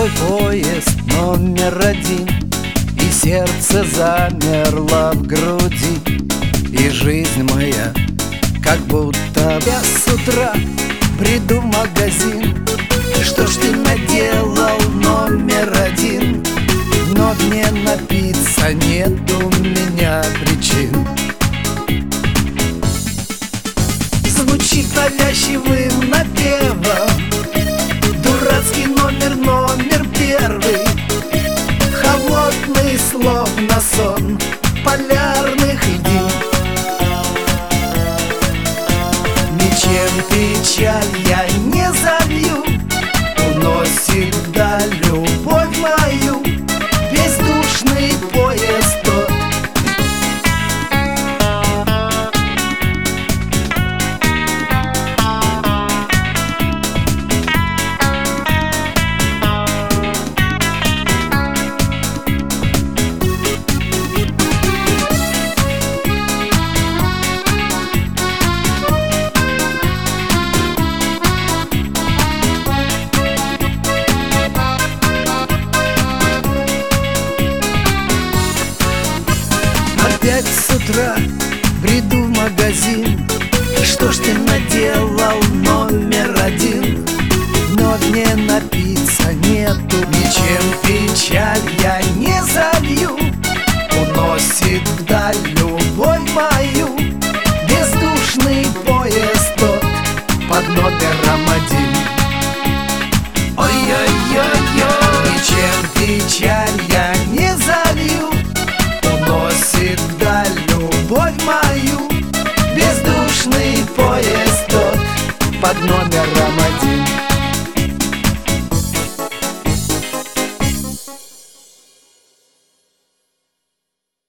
твой поезд номер один, и сердце замерло в груди, и жизнь моя как будто я с утра приду в магазин. Что ж ты наделал, номер один? Но мне напиться нет у меня причин. Звучит навязчивым напевом дурацкий номер, номер первый, холодный словно сон полярных льдин. Ничем печаль я не залью, уносит вдаль любовь мою бездушный поезд тот. Опять с утра бреду в магазин. Что ж ты наделал, номер один? Но мне напиться нету, ничем печаль я не залью, уносит вдаль любовь мою бездушный поезд тот под номером один. Ой-ой-ой-ой, ничем печаль я не залью, уносит вдаль любовь мою бездушный поезд тот под номером